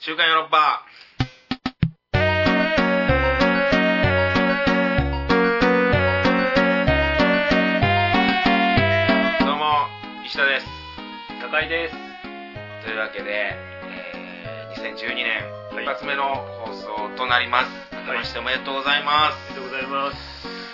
週刊ヨーロッパ。どうも石田です。 高井です。 というわけで、2012年一発目の放送となります。明けましておめでとうございます。 ありがとうございます。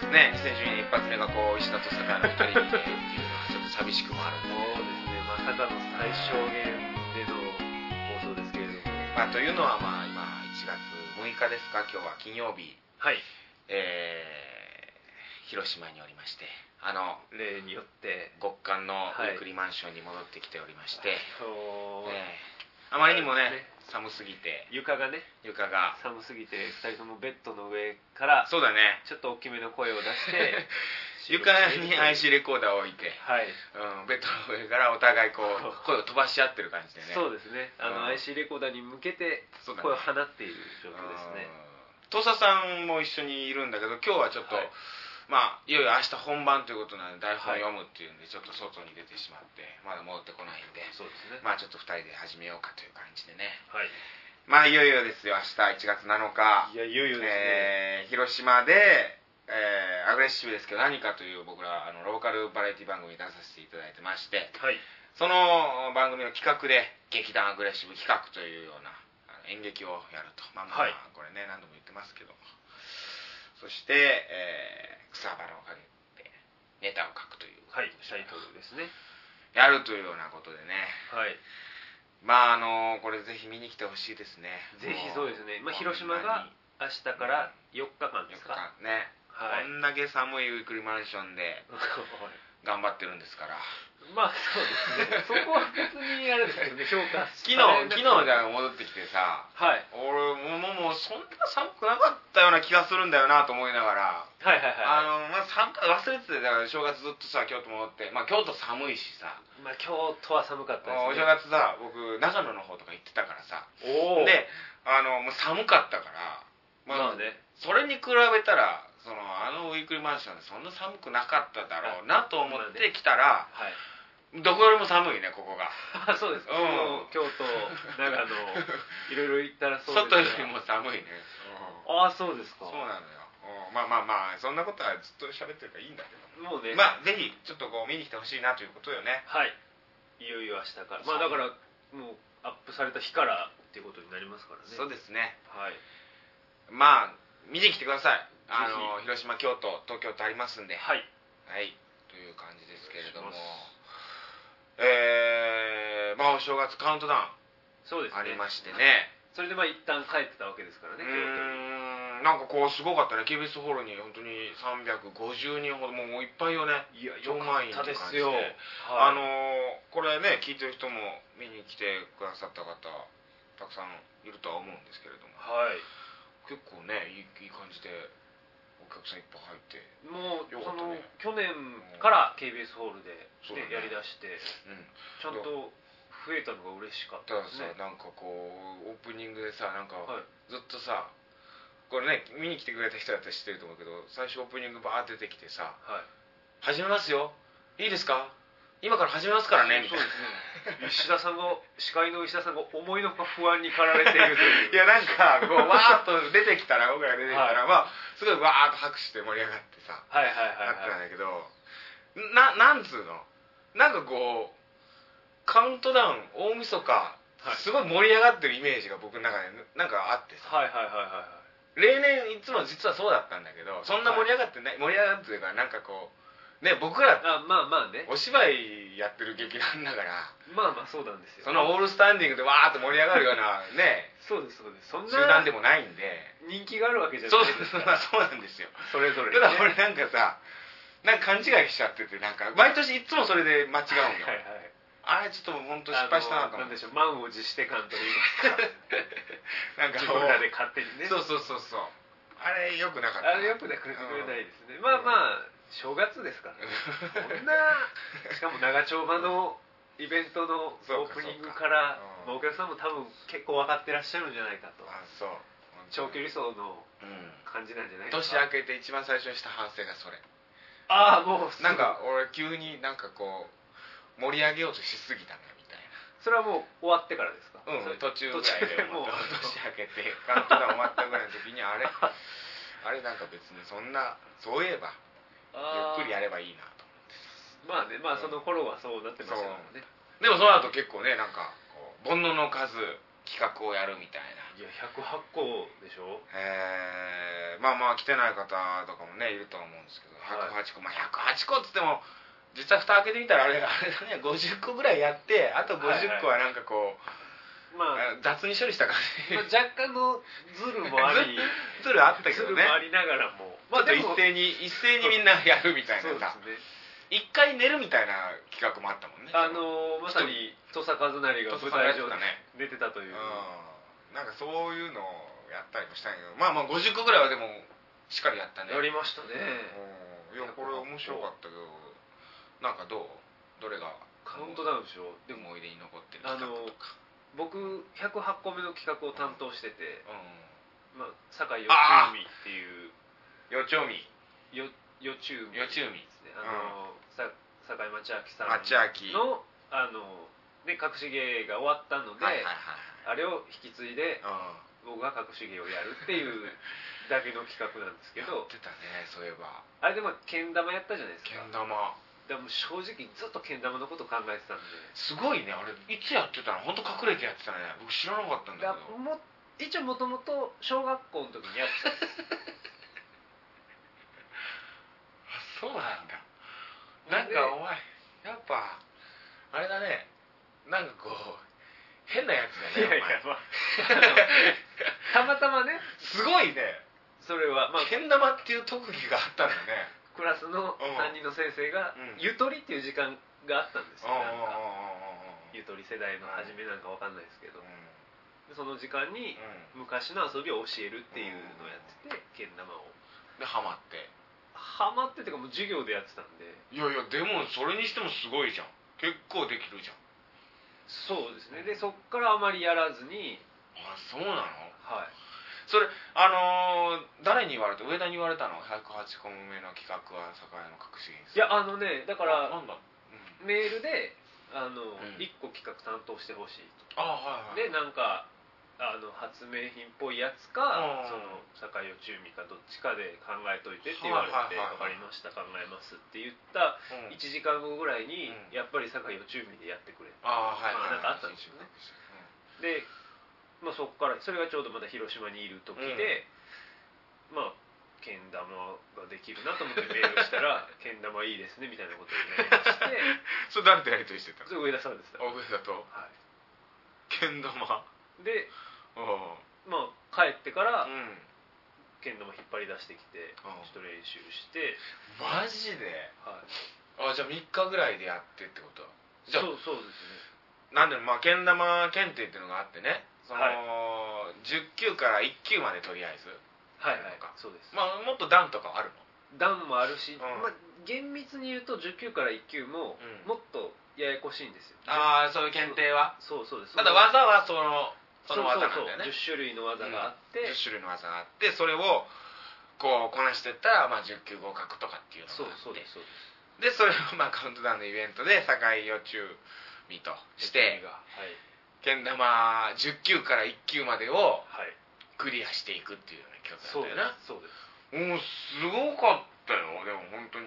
ね、2012年一発目がこう石田と坂井の2人にねっていうのはちょっと寂しくもあるんで、 そうですね。まさかの最小限での放送ですけれども。 まあというのはまあ今1月6日ですか、今日は金曜日。 はい。 広島におりまして、 例によって極寒のウィークリーマンションに戻ってきておりまして、 そう、 あまりにもね寒すぎて床が寒すぎて2人ともベッドの上からそうだね、 ちょっと大きめの声を出して床に IC レコーダーを置いて、 はい、 ベッドの上からお互いこう声を飛ばし合ってる感じでね。 そうですね。IC レコーダーに向けて声を放っている状況ですね。 土佐さんも一緒にいるんだけど、今日はちょっと、まあいよいよ明日本番ということなので台本を読むっていうんでちょっと外に出てしまってまだ戻ってこないんで、 そうですね、 まあちょっと2人で始めようかという感じでね、 はい、 まあいよいよですよ。明日1月7日、 いやいよいよですね、 広島で、アグレッシブですけど何かという僕らローカルバラエティ番組に出させていただいてまして、 はい、その番組の企画で劇団アグレッシブ企画というような演劇をやると、まあまあ、これね何度も言ってますけど、そして、草花をかけてネタを書くという、 はい、タイトルですね、 やるというようなことでね、 はい、 まあこれぜひ見に来てほしいですね。 ぜひそうですね。まあ広島が明日から4日間ですか、 4日間ね、はい、こんだけ寒いウィークリーマンションで頑張ってるんですからまあそうですね。そこは別にあれですけどね、評価昨日じゃ戻ってきてさ、 はい、 俺もうそんな寒くなかったような気がするんだよなと思いながら、 はいはいはい、 まあ忘れてて、だから正月ずっとさ京都戻って、まあ京都寒いしさ、 まあ京都は寒かったですね。 お正月さ僕長野の方とか行ってたからさ、でもう寒かったから、 まあね、 それに比べたらウィークリーマンションでそんな寒くなかっただろうなと思って来たら、はい、どこよりも寒いねここが。 そうですか、京都長野いろいろ行ったらそうです外よりも寒いね。 ああそうですか。 そうなのよ。まあそんなことはずっと喋ってるからいいんだけど、 もうね、 まあぜひちょっとこう見に来てほしいなということよね。 はい、いよいよ明日から、まあだからもうアップされた日からっていうことになりますからね。 そうですね、 はい、 まあ見に来てください。広島、京都、東京とありますんで、 はい、 はい、という感じですけれども、まあお正月カウントダウン、 そうですね、 ありましてね、 それでまあ一旦帰ってたわけですからね、京都に。 なんかこうすごかったね、KBS ホールに本当に350人ほど、もういっぱいよね。 いやよかったですよ。 これね聞いてる人も見に来てくださった方たくさんいるとは思うんですけれども、 はい、 結構ねいい感じでお客さんいっぱい入って、 もうよかったね。 去年から KBS ホールで、ね、やりだして、ちゃんと増えたのが嬉しかったですね。 たださ、なんかこうオープニングでさ、なんかずっとさ、これね見に来てくれた人だったら知ってると思うけど、最初オープニングバーって出てきてさ、始めますよ、いいですか、今から始めますからねみたいな。 石田さんが、司会の石田さんが思いのほか不安に駆られているといういやなんかこうわーっと出てきたら、僕ら出てきたら、まあすごいわーっと拍手で盛り上がってさ、あったんだけど、なんつうの、なんかこうカウントダウン大晦日、すごい盛り上がってるイメージが僕の中でなんかあってさ、例年いつも実はそうだったんだけど、そんな盛り上がってない、盛り上がってるから、なんかこうね、僕らまあね、 お芝居やってる劇団だから、 まあそうなんですよ。 そのオールスタンディングでわーっと盛り上がるようなねそうです、そんな集団でもないんで、 人気があるわけじゃないですから。そうなんですよ、 それぞれ、 ただ俺なんかさ、なんか勘違いしちゃってて、なんか毎年いつもそれで間違うんよ。あれちょっと本当失敗したなと思って。 なんでしょう、満を持して感と言いますかなんか自分らで勝手にね、 そうあれ良くなかった。 あれ良くなくないですね。まあ正月ですからね。こんなしかも長丁場のイベントのオープニングから、お客さんも多分結構分かってらっしゃるんじゃないかと。長距離走の感じなんじゃないですか。 年明けて一番最初にした反省がそれ。 もうなんか俺急になんかこう盛り上げようとしすぎたなみたいな。 それはもう終わってからですか？ 途中ぐらいでもう年明けてカウントダウン終わったぐらいの時にあれなんか別にそんなそういえばゆっくりやればいいなと思って。まあね、その頃はそうなってましたもんね。 でもその後結構ね、なんか煩悩の数企画をやるみたいな。 いや108個でしょ。 まあ来てない方とかもねいると思うんですけど、108個、108個っつっても実際蓋開けてみたらあれだね、50個ぐらいやって、あと50個はなんかこう、雑に処理した感じ、 若干のズルもありズルあったけどね、 ズルもありながらも、 ちょっと一斉にみんなやるみたいなさ、一回寝るみたいな企画もあったもんね。 まさに土佐和成が舞台上で出てたという、 なんかそういうのをやったりもしたんやけど、50個ぐらいはでもしっかりやったね。 やりましたね。 いやこれ面白かったけど、なんかどれがカウントダウンでしょ。 でも思い出に残ってる企画とか。 僕108個目の企画を担当してて、酒井よちうみっていうよちうみよちゅうみですね。酒井町明さんので隠し芸が終わったので、あれを引き継いで僕が隠し芸をやるっていうだけの企画なんですけど。 やってたね、そういえば。 あれでけん玉やったじゃないですか。 けん玉でも正直ずっとけん玉のこと考えてたんで。 すごいね、あれいつやってたの？本当隠れてやってたね。僕知らなかったんだけど。 一応もともと小学校の時にやってたんです。 そうなんだ。なんかお前やっぱあれだね、なんかこう変なやつだね。 たまたまね。 すごいね。それはけん玉っていう特技があったんだね。 クラスの担任の先生がゆとりっていう時間があったんですよ。なんかゆとり世代の初めなんかわかんないですけど、その時間に昔の遊びを教えるっていうのをやってて、けん玉をでハマってっていうかもう授業でやってたんで。 いやでもそれにしてもすごいじゃん。結構できるじゃん。 そうですね。でそっからあまりやらずに。 そうなの？ はい。 それ誰に言われた？上田に言われたの？108個目の企画は酒屋の隠し芸にする。 いやだからメールで1個企画担当してほしいと。でなんか発明品っぽいやつか、その酒井よちうみかどっちかで考えといてって言われて、分かりました考えますって言った1時間後ぐらいにやっぱり酒井よちうみでやってくれって、なんかあったんですよね。でそっからそれがちょうどまだ広島にいる時で、けん玉ができるなと思ってメールしたらけん玉いいですねみたいなことになりまして。 それ誰とやり取りしてたの？ それ上田さんです。 上田と。はい。けん玉で帰ってからけん玉引っ張り出してきてちょっと練習して。 マジで？はい。じゃあ3日ぐらいでやってってこと？ そうですね。 なんでけん玉検定っていうのがあってね、その10級から1級までとりあえず。 はいそうです。 もっと段とかあるの？ 段もあるし、厳密に言うと10級から1級ももっとややこしいんですよ。 そういう検定は？ そうです。 ただ技はその技なんだよね。 10種類の技があって、 10種類の技があって、それをこうこなしていったら10級合格とかっていうのがあって、 そうです。 でそれをカウントダウンのイベントで酒井よちゅうみとしてけん玉10級から1級までをクリアしていくっていうような企画だったよね。 そうです。 もうすごかったよ。でも本当に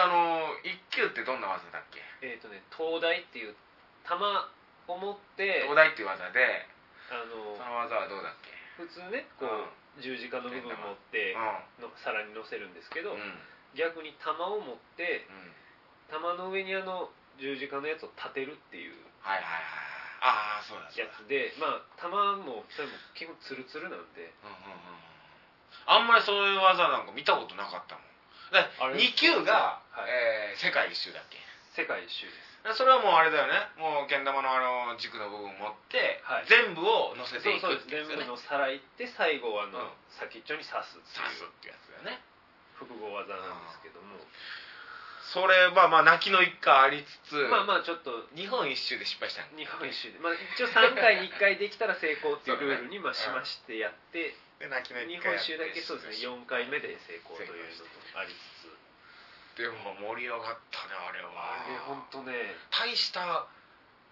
1級ってどんな技だっけ？ 東大っていう玉を持って東大っていう技で、その技はどうだっけ？ 普通ね十字架の部分持って皿に乗せるんですけど、逆に玉を持って玉の上に十字架のやつを立てるっていうそうだやつで、玉もそれも基本ツルツルなんで、 あんまりそういう技なんか見たことなかったもん。2級が世界一周だっけ？ 世界一周です。 それはもうあれだよね、もうけん玉の軸の部分を持って全部を乗せていくってやつだよね。 全部の皿いって最後先っちょに刺すってやつだよね。 複合技なんですけども、 それは泣きの一回ありつつ、 ちょっと日本一周で失敗したんだ。 日本一周で一応3回に1回できたら成功っていうルールにしましてやって、 で泣きの日本一周だけそうですね4回目で成功というのもありつつ。 でも盛り上がったね、あれは。 本当ね、 大した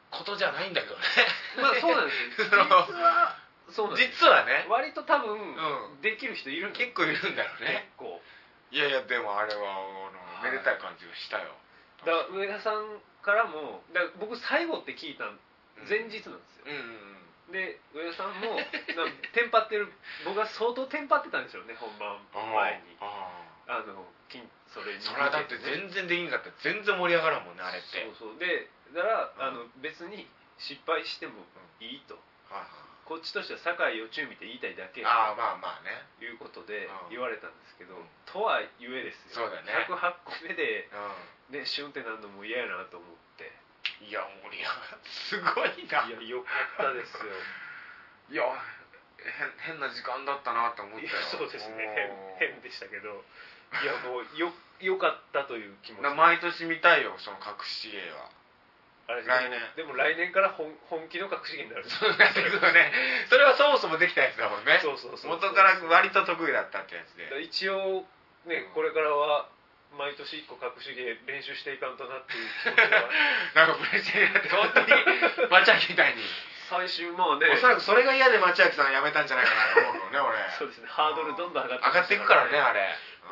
ことじゃないんだけどね。 まあそうなんですよ。 実はね割と多分できる人いるん結構いるんだよね。 結構。 いやいやでもあれはめでたい感じがしたよ。 だから上田さんからも僕最後って聞いた前日なんですよ。で上田さんもテンパってる、僕は相当テンパってたんでしょうね、本番前に。 それはだって全然できんかったら全然盛り上がらんもんね、あれって。 そうでだから別に失敗してもいいと、こっちとしては酒井予中見て言いたいだけまあまあねいうことで言われたんですけど、とはゆえですよ、 そうだね、 108個目でシュンってなんのも嫌やなと思って。 いや盛り上がってすごいな。 いやよかったですよ。 いや変な時間だったなと思ったよ。 そうですね、変でしたけど、いやもうよかったという気持ち。 毎年見たいよ、その隠し芸は。 あれ来年でも来年から本気の隠し芸になる。 そうなってくるね。それはそもそもできたやつだもんね。 そう元から割と得意だったってやつで。 一応ね、これからは毎年1個隠し芸練習していかんとなっていう気持ちがなんかプレッシャーになって本当に町明みたいに最終まあね、 おそらくそれが嫌で町明さん辞めたんじゃないかなと思うのね俺。 そうですね、ハードルどんどん上がっていくからねあれ。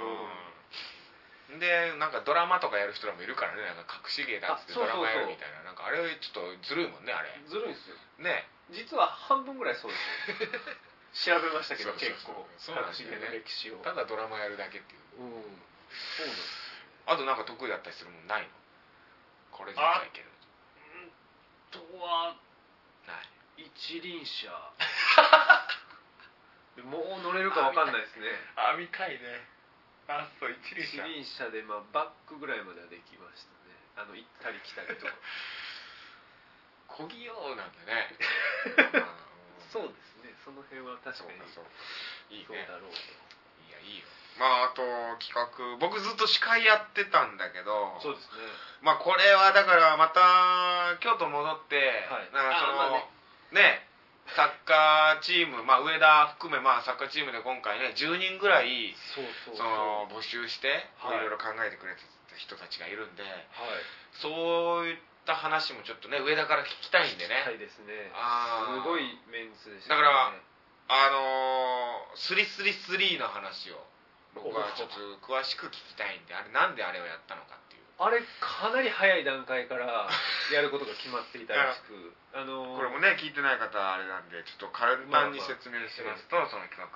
でなんかドラマとかやる人らもいるからね、なんか隠し芸だっつってドラマやるみたいな、なんかあれちょっとずるいもんね、あれずるいんですよね。 実は半分ぐらいそうですよ調べましたけど結構隠し芸の歴史をただドラマやるだけっていう。 そうなんです。 あとなんか得意だったりするもんないの？これ絶対いけるとはない一輪車もう乗れるか分かんないですね。 見たいね。そう一輪車でバックぐらいまではできましたね。行ったり来たりとか漕ぎようなんだねそうですね、その辺は確かにいいね、 そうだろうと。 いいよ。あと企画僕ずっと司会やってたんだけど、 そうですね、これはだからまた京都戻って、ねサッカーチーム、上田含めサッカーチームで今回ね10人ぐらい募集していろいろ考えてくれた人たちがいるんで、そういった話もちょっとね上田から聞きたいんでね。 はいですね。すごいメンツでしたね。だから333の話を僕はちょっと詳しく聞きたいんで、あれなんであれをやったのかっていう。 あれかなり早い段階からやることが決まっていたらしくこれもね聞いてない方あれなんでちょっと簡単に説明しますと、その企画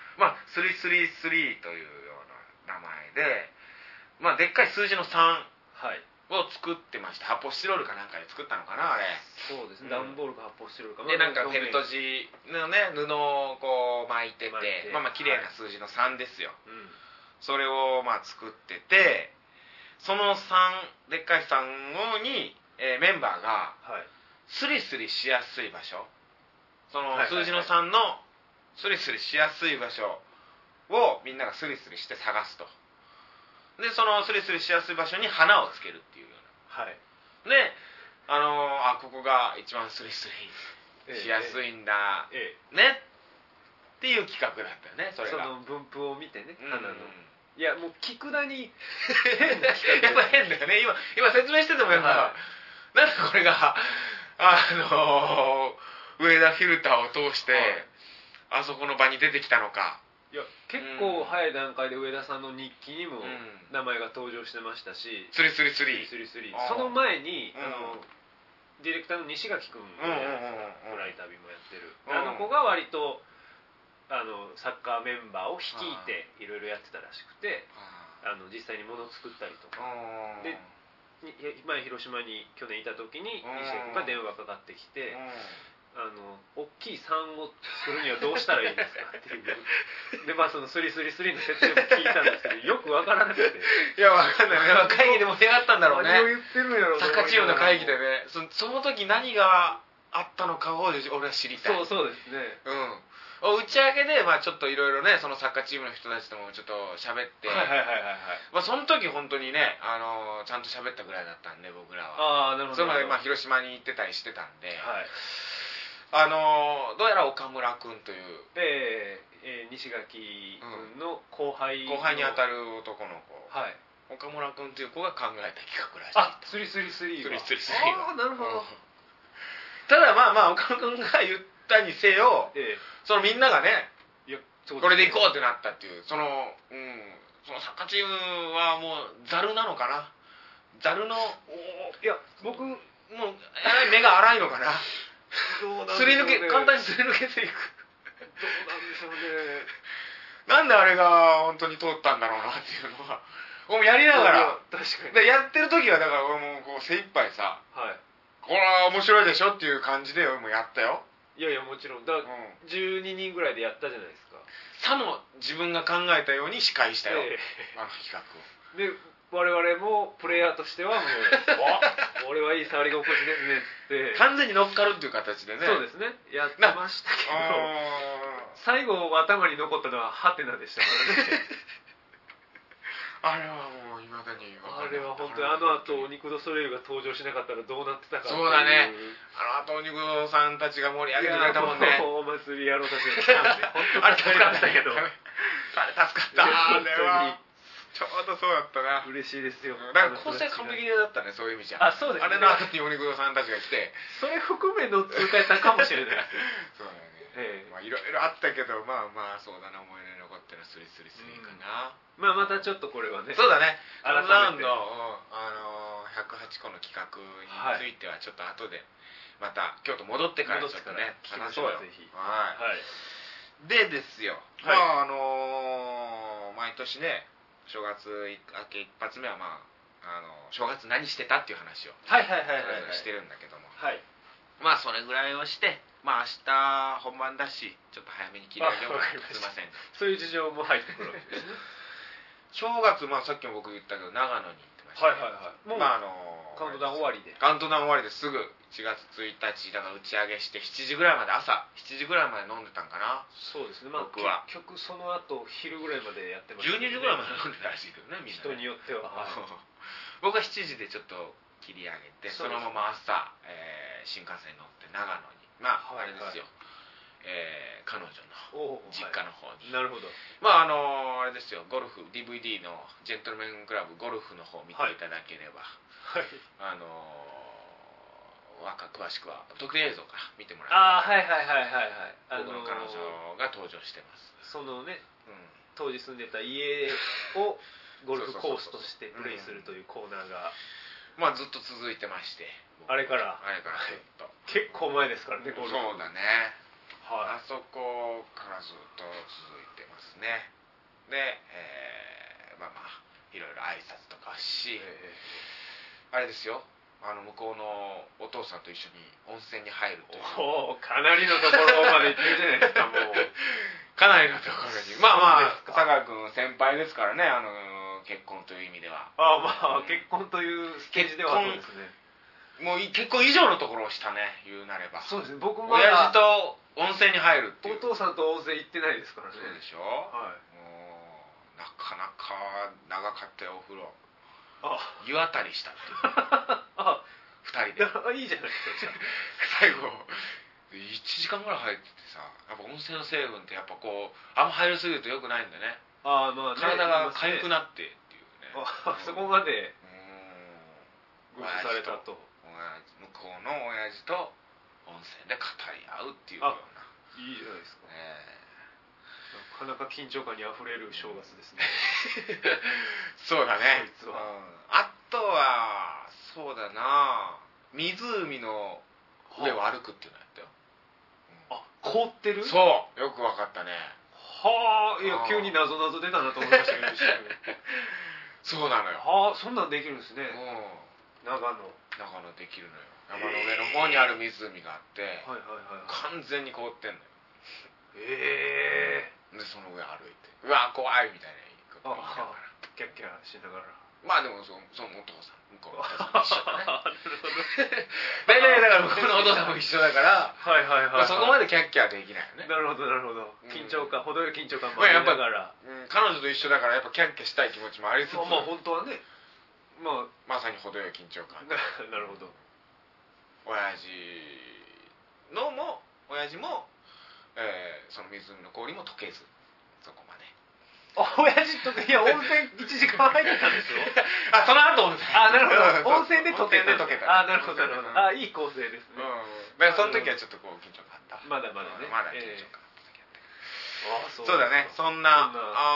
333というような名前ででっかい数字の3を作ってました。発泡スチロールかなんかで作ったのかなあれ。 そうですね、段ボールか発泡スチロールかでなんかフェルト地のね布をこう巻いてて綺麗な数字の3ですよ。それを作ってて、その3でっかい3に、メンバーがスリスリしやすい場所、その数字の3のスリスリしやすい場所をみんながスリスリして探すと。でそのスリスリしやすい場所に花をつけるっていうような、でここが一番スリスリしやすいんだ、ねっていう企画だったよね。それがその分布を見てね、花のいやもう聞くだに変な企画やっぱ変だよね。今説明しててもやっぱ、なんでこれが上田フィルターを通して、あそこの場に出てきたのか。 いや結構早い段階で上田さんの日記にも名前が登場してましたし、 スリスリスリその前にディレクターの西垣君が暗い旅もやってるあの子が割とサッカーメンバーを率いていろいろやってたらしくて、実際に物を作ったりとかで、前広島に去年いた時に西垣君が電話がかかってきて、大きい3を作るにはどうしたらいいですかっていうでそのスリスリスリの説明も聞いたんですけどよく分からなくて、 いや分かんないね。会議で盛り上がったんだろうね。 何を言ってるんやろうね。 サッカーチームの会議でね、その時何があったのかを俺は知りたい。 そうですね。 打ち上げでちょっといろいろねそのサッカーチームの人たちともちょっと喋って、その時本当にねちゃんと喋ったぐらいだったんで僕らは。 なるほど。 その前広島に行ってたりしてたんで、どうやら岡村君という西垣君の後輩に当たる男の子、岡村君という子が考えた企画らしい。 スリスリスリーは。 スリスリスリーは。 なるほど。 ただまあまあ岡野君が言ったにせよ、そのみんながね、これで行こうってなったっていう、そのサッカーチームはもうザルなのかな、ザルの、 いや僕もう目が荒いのかなすり抜け、 簡単にすり抜けていく。 どうなんでしょうね。 なんであれが本当に通ったんだろうなっていうのは、もうやりながら、 確かにでやってる時はだから俺もこう精一杯さ、これは面白いでしょっていう感じで俺もやったよ。 いやいやもちろんだ、12人ぐらいでやったじゃないですか。 さも自分が考えたように司会したよ、あの企画を。 で我々もプレイヤーとしてはもう俺はいい触り心地ですねって完全に乗っかるっていう形でね。 そうですね、やってましたけど、最後頭に残ったのはハテナでしたからねあれはもういまだにあれは本当にあの後お肉ドソレイユが登場しなかったらどうなってたかっていう。 そうだね、あの後お肉ドさんたちが盛り上げてくれたもんね。 お祭り野郎たちが来たんであれ助かったけどあれ助かった。あれはちょうどそうだったな。 嬉しいですよ。 だから構成完璧だったね、そういう意味じゃ。 あ、そうですね。 あれの後にお肉堂さんたちが来て、 それ含めの通過やったかもしれないですそうだね、まあいろいろあったけど、まあまあそうだな、思い出に残ってるのはスリスリスリかな。 まあまたちょっとこれはね、 そうだね、 改めてラウンド108個の企画についてはちょっと後でまた京都戻ってからちょっとね話そうよ。ぜひ。 はい。でですよ、まあ毎年ね、正月明け一発目はまあ正月何してたっていう話をしてるんだけども、まあそれぐらいをして、まあ明日本番だしちょっと早めに切り上げようかな。すいません。 そういう事情も入ってくるわけですね。 正月、まあさっきも僕言ったけど長野に行ってました、 もうカウントダウン終わりで。 カウントダウン終わりですぐ1月1日だから打ち上げして7時ぐらいまで、朝7時ぐらいまで飲んでたんかな。 そうですね、まあ僕は結局その後昼ぐらいまでやってました、 12時ぐらいまで飲んでたらしいけどね、みんなね、 人によっては、 僕は7時でちょっっと切り上げて、そのまま朝、新幹線に乗って長野に、まあ、あれですよ、彼女の実家の方に。 なるほど。 まああれですよ、ゴルフ DVD のジェントルメンクラブゴルフの方を見ていただければ、詳しくは特典映像から見てもらえば、僕の彼女が登場してます。 そのね、当時住んでた家をゴルフコースとしてプレイするというコーナーがまあずっと続いてまして、 あれからずっと結構前ですからね、ゴルフ。 そうだね、あそこからずっと続いてますね。で、まあいろいろ挨拶とかし、あれですよ、向こうのお父さんと一緒に温泉に入るという。 かなりのところまで行ってるじゃないですか。もうかなりのところに、まあ佐川君先輩ですからね、結婚という意味では。 まあ結婚というステージではそうですね。 もう結婚以上のところをしたね、言うなれば。 そうですね、僕も親父と温泉に入るっていう。 お父さんと温泉行ってないですからね。 そうでしょ。もうなかなか長かったよ、お風呂。湯あたりしたっていう2人でいいじゃないですか。 最後1時間ぐらい入っててさ、やっぱ温泉の成分ってやっぱこうあんま入りすぎるとよくないんだね。体が痒くなってっていうね。 そこまでグッズされたと。 向こうの親父と温泉で語り合うっていうような。 いいじゃないですか。なかなか緊張感にあふれる正月ですね。 そうだね。あとはそうだな、湖の上を歩くっていうのやったよ。 凍ってる？ そう、よく分かったね。 いや急に謎々出たなと思いましたけどそうなのよ。 そんなんできるんですね。長野できるのよ。山の上の方にある湖があって完全に凍ってんのよ。でその上歩いて、うわ怖いみたいなキャッキャしながら、 まあでもそのお父さん向こうのお父さんも一緒だね。大体だから向こうのお父さんも一緒だからそこまでキャッキャできないよね。 なるほどなるほど。緊張感、程よい緊張感もありながら、彼女と一緒だからやっぱキャッキャしたい気持ちもありつつ、 まあ本当はね、 まさに程よい緊張感。 なるほど。 親父もその湖の氷も溶けず、そこまで。 親父とか、いや温泉1時間入ってたんですよ。 その後温泉。 なるほど。温泉で溶けた。 なるほどなるほど。いい構成ですね。 だからその時はちょっとこう緊張感あった。 まだまだね、 まだ緊張感あった時あった。 そうだね、そんな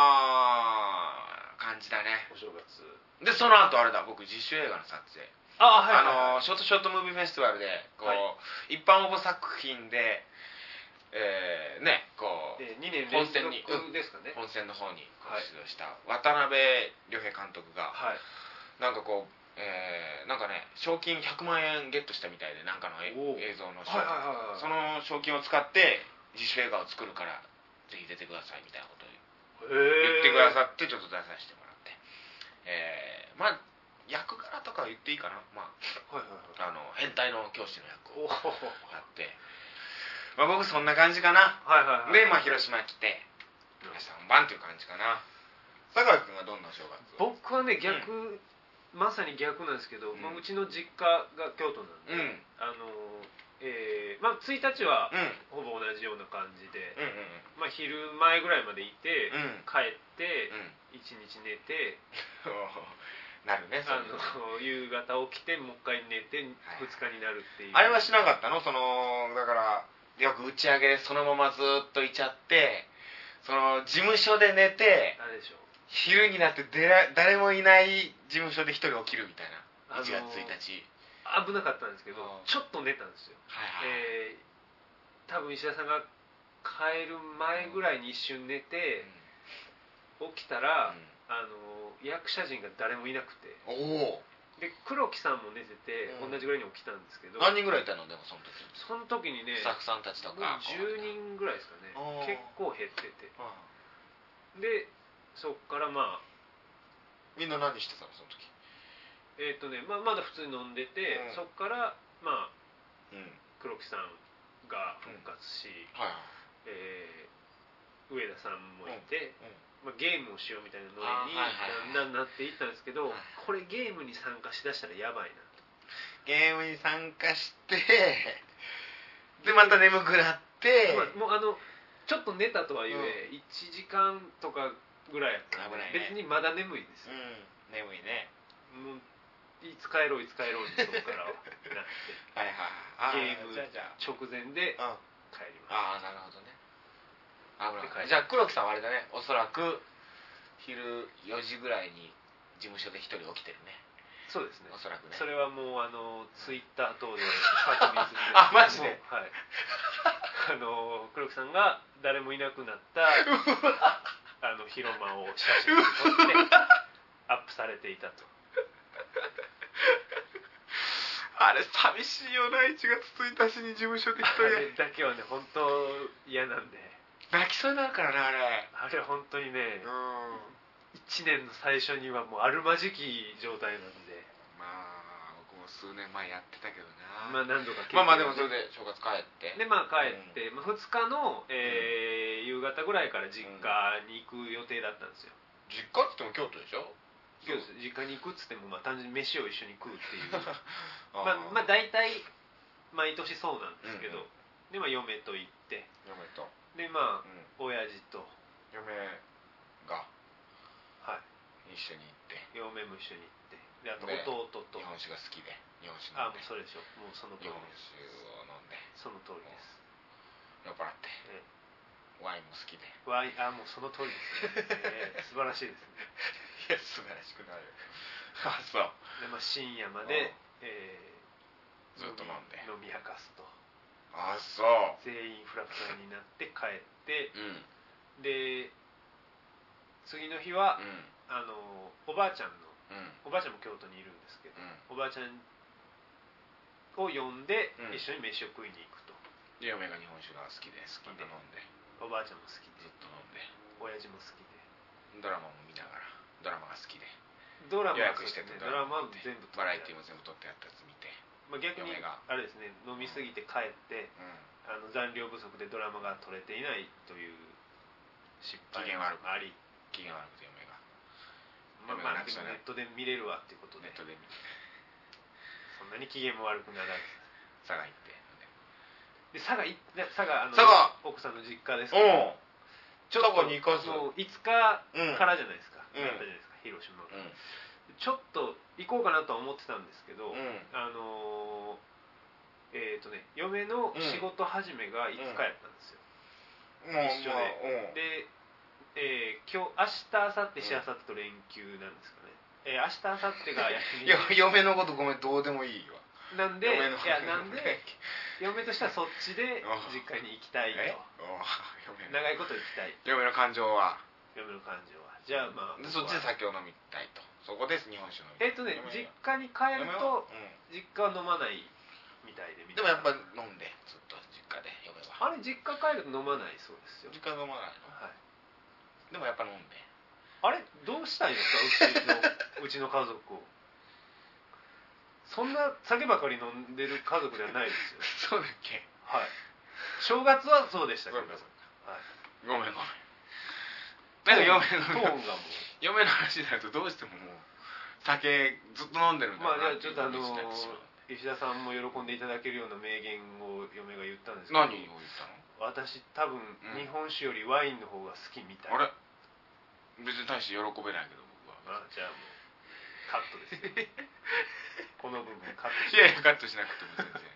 感じだね。 お正月でその後あれだ、僕自主映画の撮影、ショートムービーフェスティバルでこう、一般応募作品でね、こう 2年連続ですかね、 本選の方に出場した渡辺良平監督が、なんかこう、なんかね賞金100万円ゲットしたみたいで、なんかの映像のその賞金を使って自主映画を作るからぜひ出てくださいみたいなことを言ってくださって、ちょっと出させてもらって、まあ役柄とかは言っていいかな、まあ、変態の教師の役をやって、まあ、僕そんな感じかな。で、まあ、広島来て3番っていう感じかな。酒井君はどんな正月？ 僕はね逆、まさに逆なんですけど、うちの実家が京都なんで、まあ、1日はほぼ同じような感じで、まあ、昼前ぐらいまでいて、帰って、1日寝てなるね、 夕方起きてもう一回寝て2日になるっていう。 あれはしなかったの？だからよく打ち上げでそのままずっといちゃって、事務所で寝て、 あれでしょ、 昼になって誰もいない事務所で一人起きるみたいな。1月1日危なかったんですけど、ちょっと寝たんですよ。多分石田さんが帰る前ぐらいに一瞬寝て、起きたら、役者陣が誰もいなくて、で黒木さんも寝てて、同じぐらいに起きたんですけど。 何人ぐらいいたの？でもその時にね、 スタッフさんたちとか 10人ぐらいですかね。結構減ってて、でそっからまあみんな何してたのその時？ まだ普通に飲んでて、そっからまあ、黒木さんが復活し、上田さんもいて、まあ、ゲームをしようみたいなノリにだんだんなっていったんですけど、これゲームに参加しだしたらやばいなと。 ゲームに参加してでまた眠くなって、 もうちょっと寝たとはいえ、1時間とかぐらいやったら、別にまだ眠いですよ、 眠いね。 もういつ帰ろういつ帰ろうにそこからなってゲーム直前で帰ります。 なるほどね。じゃあ黒木さんはあれだね、おそらく昼4時ぐらいに事務所で一人起きてるね。 そうですね、 おそらくね。 それはもうツイッター等で確認するマジで？ はい黒木さんが誰もいなくなった広間を写真に撮ってアップされていたと。 あれ寂しいよな、1月1日に事務所で一人。 あれだけはね本当嫌なんで、 泣きそうになるからね、 あれ本当にね、1年の最初にはもうあるまじき状態なんで。 まあ僕も数年前やってたけどな。 まあ何度かまあでもそれで正月帰ってで、まあ帰って、2日の、夕方ぐらいから実家に行く予定だったんですよ。 実家って言っても京都でしょ？ 京都です。実家に行くっつっても、まあ単純に飯を一緒に食うっていうまあ大体毎年そうなんですけど、でまあ嫁と行って、でまあ、親父と嫁が一緒に行って、 嫁も一緒に行って、であと弟と日本酒が好きで日本酒飲んで、もうそれでしょ、もうその通りです。 日本酒を飲んで、 その通りです。 酔っ払って、ワインも好きで、 もうその通りですね、素晴らしいですね。 いや素晴らしくないよ。そうで、まあ、深夜まで、 ずっと飲んで飲み明かすと。 そう全員フラフラになって帰って、で次の日は、おばあちゃんの、おばあちゃんも京都にいるんですけど、おばあちゃんを呼んで、一緒に飯を食いに行くと。 で嫁が日本酒が好きで飲んで、 おばあちゃんも好きでずっと飲んで、 親父も好きでドラマも見ながら、ドラマが好きでドラマ予約してて、 ドラマも全部バラエティーも全部撮ってやったやつ見て、 まあ、逆にあれですね、飲みすぎて帰って、残量不足でドラマが撮れていないという失敗があり、 機嫌悪くて嫁がまあでもネットで見れるわっていうことで、そんなに機嫌も悪くならず佐賀行って、 で佐賀奥さんの実家ですけど、 ちょっとに行かずもう5日からじゃないですか、なったじゃないですか、広島が、ちょっと行こうかなとは思ってたんですけど、 嫁の仕事始めが5日やったんですよ、一緒で、今日明日明後日しあさってと連休なんですかね、明日明後日が休みで嫁のことごめんどうでもいいわなんで嫁としてはそっちで実家に行きたいと長いこと行きたい嫁の感情はじゃあまあそっちで酒を飲みたいとそこです日本酒飲み実家に帰ると実家は飲まないみたいででもやっぱ飲んでずっと実家で嫁はあれ実家帰ると飲まないそうですよ実家飲まないのはいでもやっぱ飲んであれどうしたいですかうちの家族をそんな酒ばかり飲んでる家族ではないですよそうだっけはい正月はそうでしたけどごめんなんか嫁の話になるとどうしてももう酒ずっと飲んでるんだまあじゃあちょっと石田さんも喜んでいただけるような名言を嫁が言ったんですけど何を言ったの私多分日本酒よりワインの方が好きみたいあれ別に大して喜べないけど僕はじゃあもうカットですよこの部分カットいやいやカットしなくても全然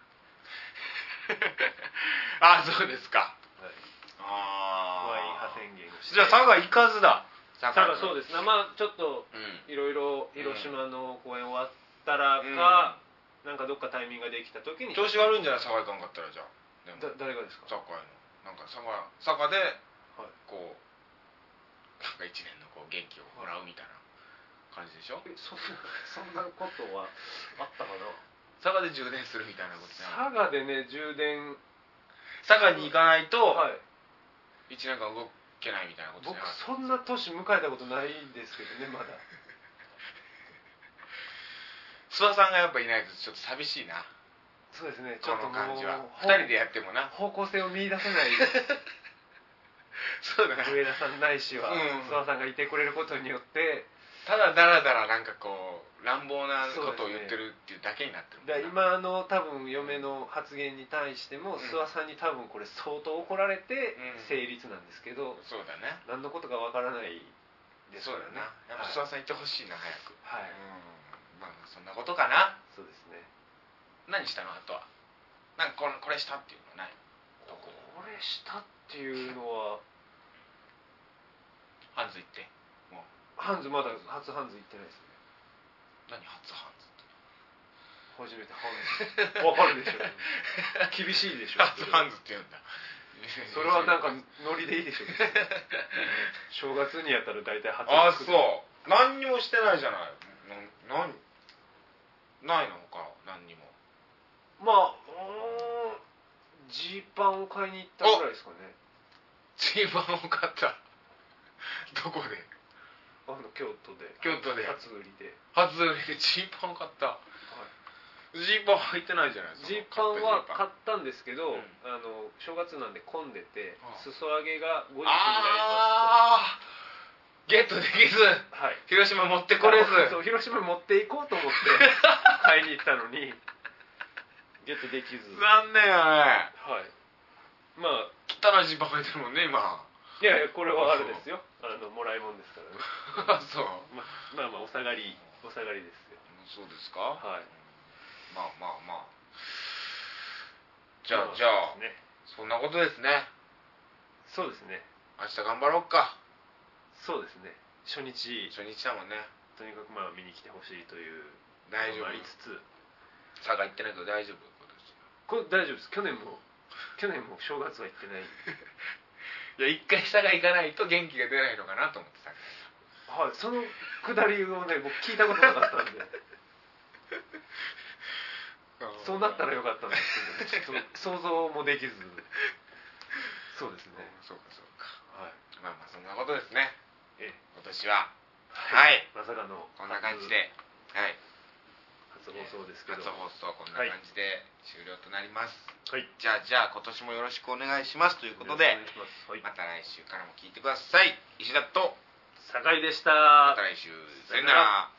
あそうですか、 ワイン派宣言をしてじゃあ佐賀行かずだ佐賀そうですねまあちょっといろいろ広島の公演終わったらか、なんかどっかタイミングができた時に調子悪いんじゃない佐賀行かんかったらじゃあ誰がですか佐賀のなんか佐賀でこうなんか一年のこう元気をもらうみたいな感じでしょそんなことはあったかな佐賀で充電するみたいなことじゃ佐賀でね充電佐賀に行かないと1年間動けないみたいなことじゃな僕そんな年迎えたことないんですけどねまだ諏訪さんがやっぱいないとちょっと寂しいなそうですねちょっとこの感じは2人でやってもな方向性を見出せないそうだね上田さんないしは諏訪さんがいてくれることによってただだらだらなんかこう乱暴なことを言ってるっていうだけになってるだ今多分嫁の発言に対しても諏訪さんに多分これ相当怒られて成立なんですけどそうだね何のことかわからないですそうだねやっぱ諏訪さん言ってほしいな早くはいまあそんなことかなそうですね何したのあとはなんかこれしたっていうのはないこれしたっていうのはハンズ行ってもうハンズまだ初ハンズ行ってないですね何初ハンズって初めてハンズわかるでしょ厳しいでしょ初ハンズって言うんだそれはなんかノリでいいでしょ正月にやったら大体初あそう何にもしてないじゃないないのか何にもまあジーパンを買いに行ったぐらいですかねジーパンを買ったどこで京都で初売りでジーパンを買った、ジーパン履いてないじゃないですかジーパンは買ったんですけど、正月なんで混んでて裾上げが後日になりますとゲットできず、広島持ってこれず広島に持っていこうと思って買いに行ったのにゲットできず残念やねまあ汚いジーパン履いてるもんね今いやこれはあれですよもらいもんですからねそうまあお下がりですよそうですかまあじゃあ、そんなことですねそうですね明日頑張ろうかそうですね初日だもんねとにかく見に来てほしいという大丈夫ありつつ佐賀行ってないと大丈夫これ大丈夫です去年も正月は行ってないいや一回佐賀行かないと元気が出ないのかなと思ってさそのくだりをね僕聞いたことなかったんでそうなったらよかったんですけどちょっと想像もできずそうですねそうかまあそんなことですね今年はまさかのこんな感じで初放送ですけど初放送こんな感じで終了となりますじゃあ今年もよろしくお願いしますということでまた来週からも聞いてください石田と酒井でしたまた来週さよなら